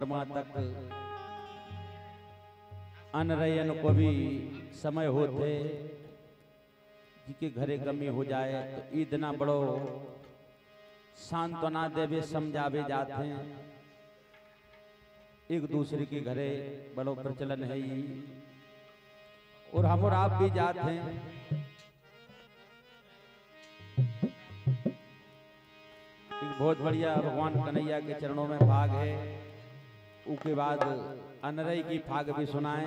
तक अनरयन को भी समय होते जिनके घरे कमी हो जाए तो इतना बड़ो सांत्वना देवे समझावे जाते हैं। एक दूसरे के घरे बड़ो प्रचलन है ही और हम और आप भी जाते हैं। एक बहुत बढ़िया भगवान कन्हैया के चरणों में भाग है। उसके बाद अनरई की भाग भी सुनाएं।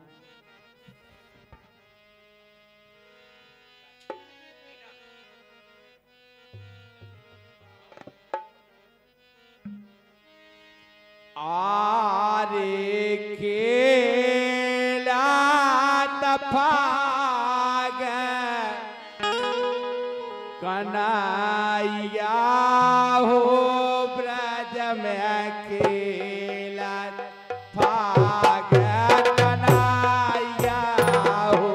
आरे केला तफाग कन्हैया हो ब्रज में अकेला भाग कन्हैया हो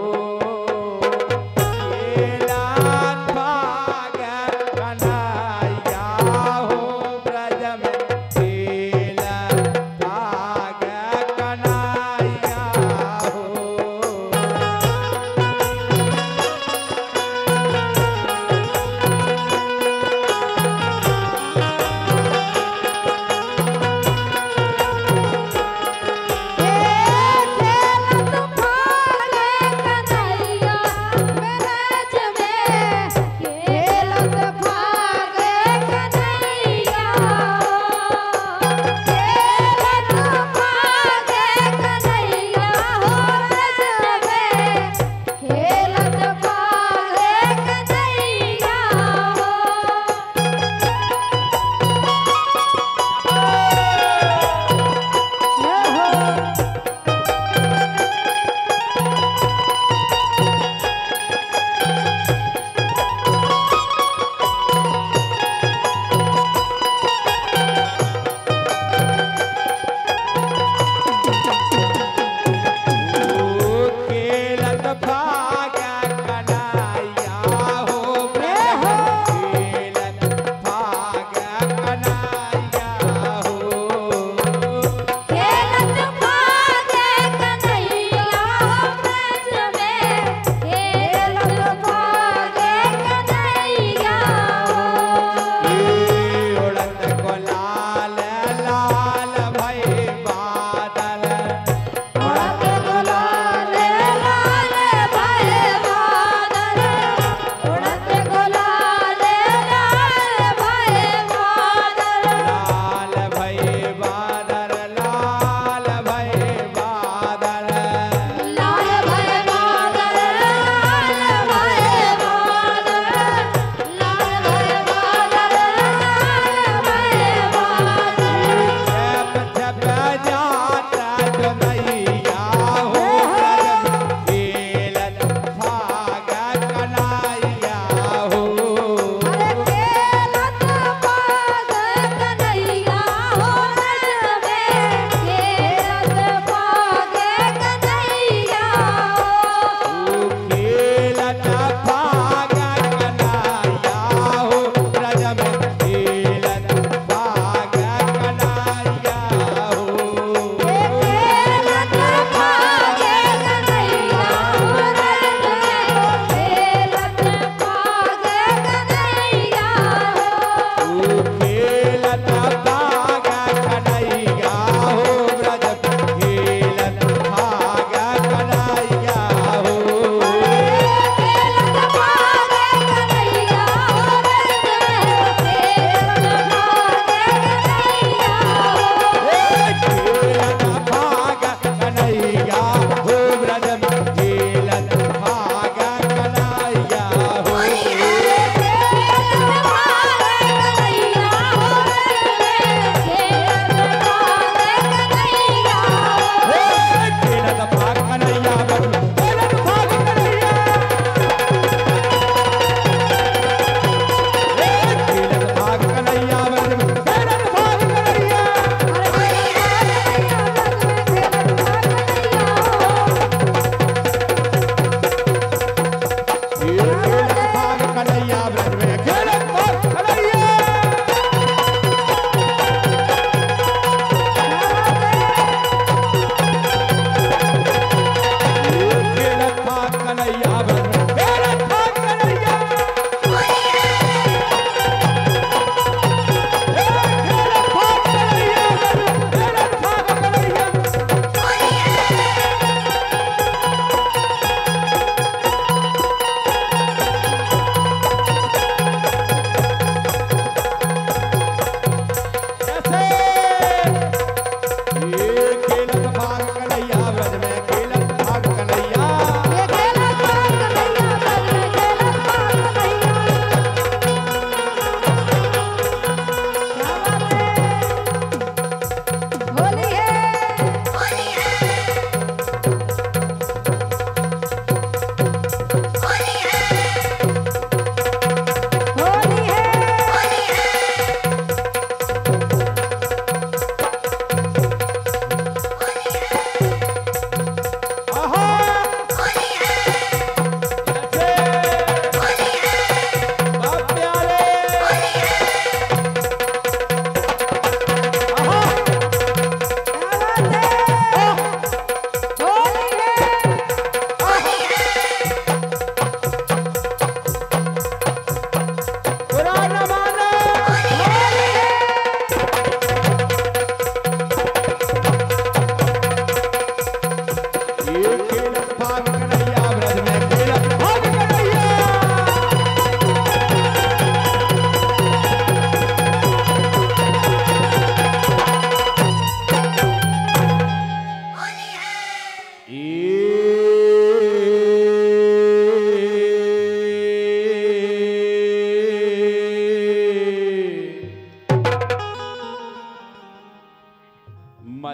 केला भाग कन्हैया हो ब्रज में केला भाग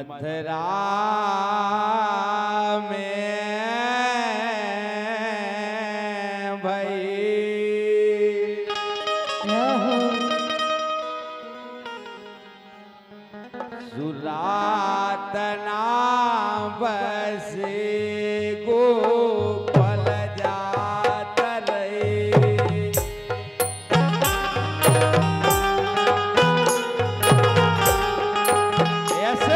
मथुरा में भाई सुरातना बसे गोपाल जात रहे। ऐसे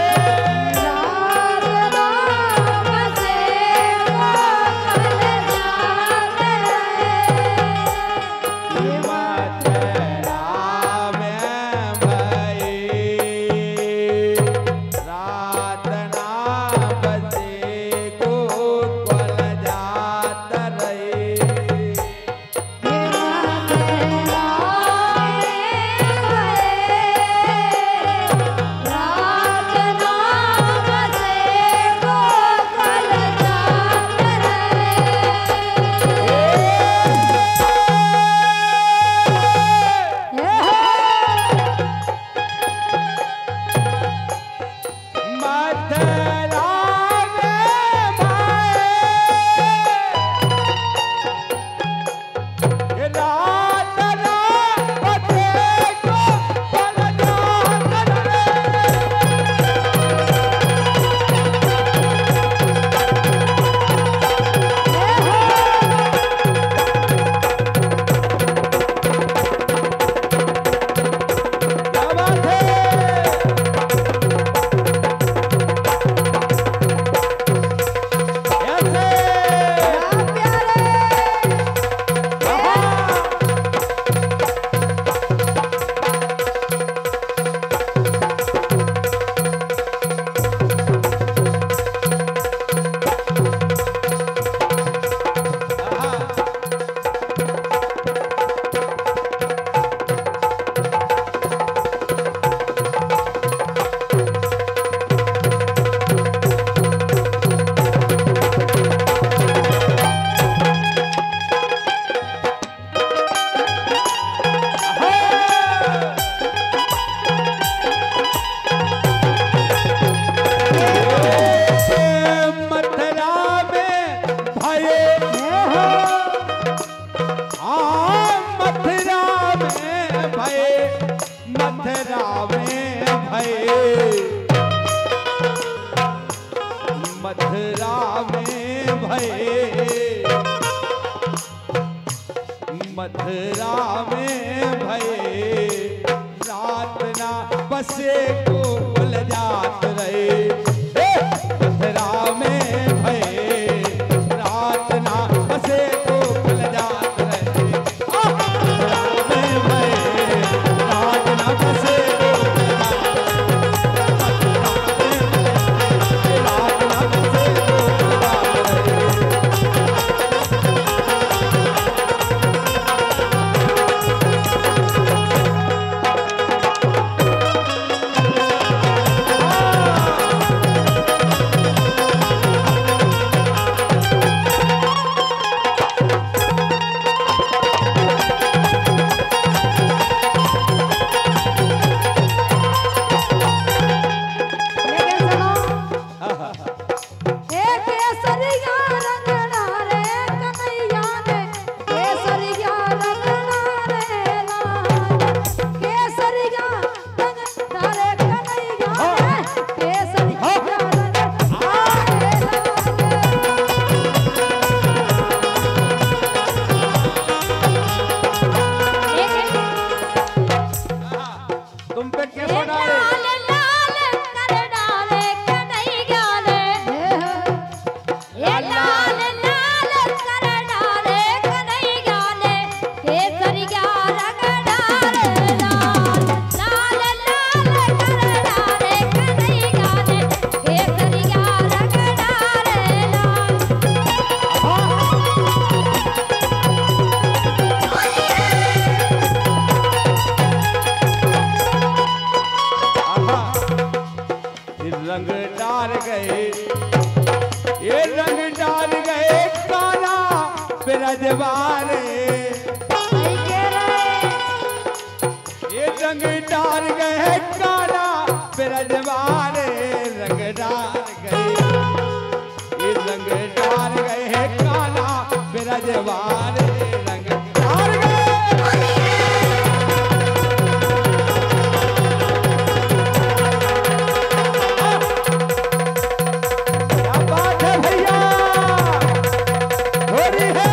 मथुरा में भये रात ना बसे गोकुल जात रहे। मथुरा में भये रात ना बसे गोकुल जात रहे। मथुरा में भये रात ना बसे रंग डाल गए, ये रंग डाल गए काला बिरजवारे, ये रंग डाल गए काला बिरजवारे, रंग डाल गए, ये रंग डाल गए है काला बिरजवार रंग डाल गए। क्या बात है भैया, हो रही है।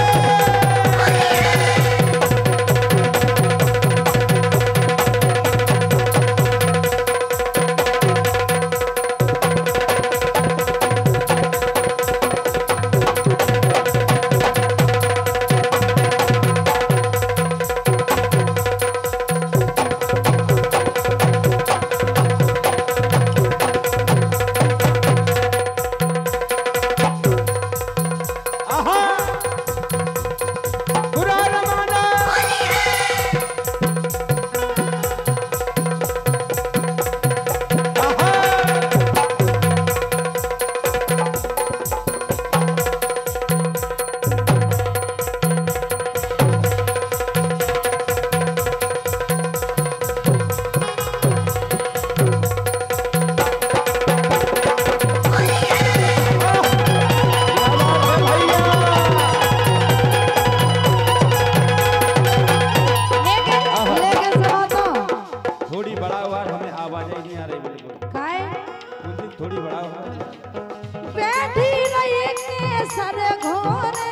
थोड़ी बड़ा हो बैठी रही केसर घोरे,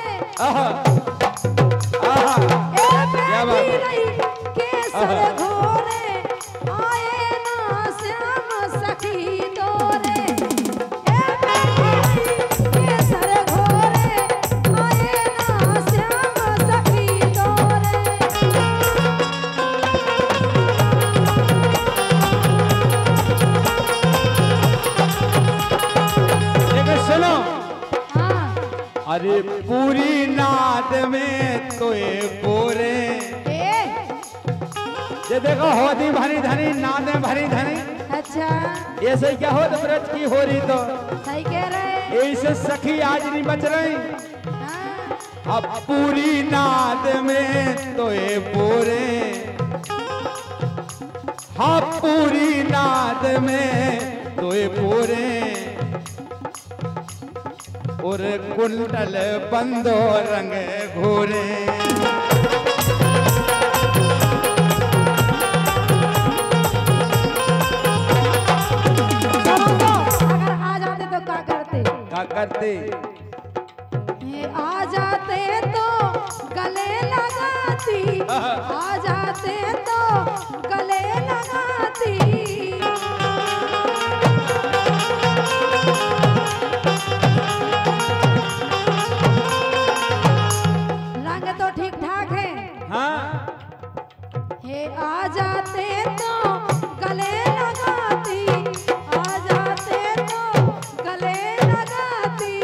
बैठी रही केसर घोरे, आए ना श्याम सखी दोरे। बैठी केसर घोरे, आए ना श्याम सखी दोरे। सुनो, हाँ। अरे पूरी नाद में तो ये बोरे, ये देखो होती भरी धनी नादे भरी धनी। अच्छा, ये सही क्या हो तो ब्रज की हो रही तो सही कह रहे। ऐसे सखी आज नहीं बच रही। हाँ। अब पूरी नाद में तो ये बोरे, हाँ पूरी नाद में तो ये बोरे, और कुंडल बंदो रंग घोरे। अगर आ जाते तो क्या करते? क्या करते? ये आ जाते तो गले लगाती, आ जाते तो गले लगाती। रंग तो ठीक ठाक है। हाँ हे आ जाते तो गले लगाती, आ जाते तो गले लगाती।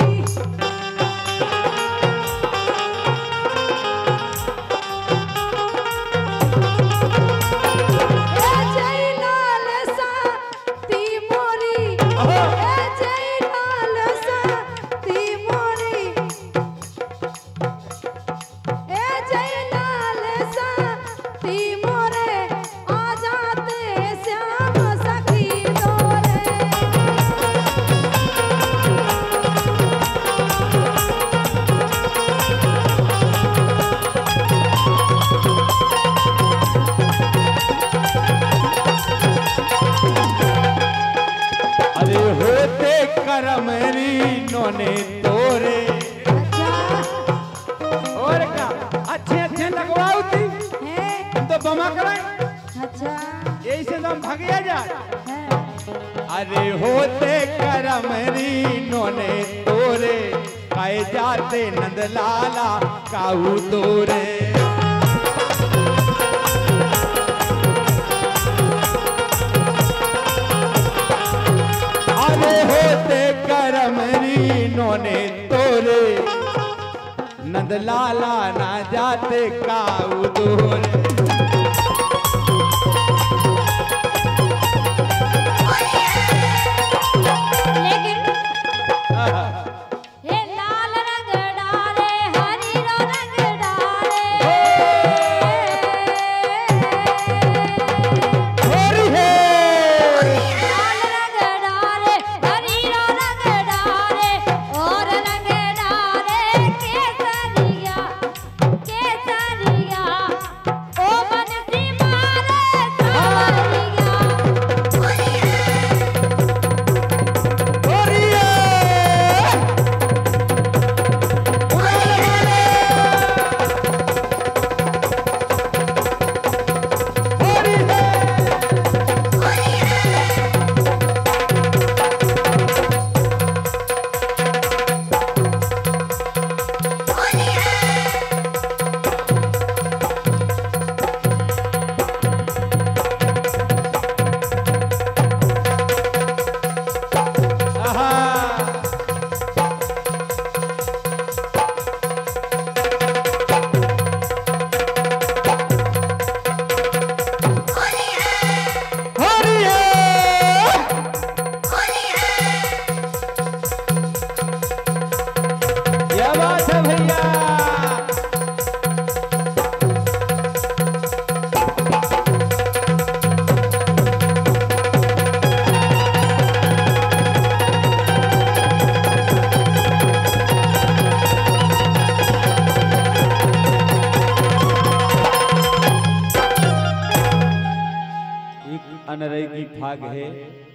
ए जय लाल सा ती मोरी, ए जय लाल सा ती मोरी, ए जय लाल सा ती मोरे, आ जाते श्याम सखी दोरे। अरे होते करमरी नोने तोरे, अच्छा और क्या अच्छे अच्छे लगवाओ थी है, तो बमा कराए, अच्छा यही से तो हम भागिया जाए। है। अरे होते करमरी नोने तोरे, काए जाते नंदलाला काऊ तोरे। अरे होते करमरी नोने तोरे, नंदलाला ना जाते काऊ तोरे। लेकिन हे लाल रंग डाले, हरी रंग डाले, होरी है लाल रंग डाले, हरी अनरई की फाग है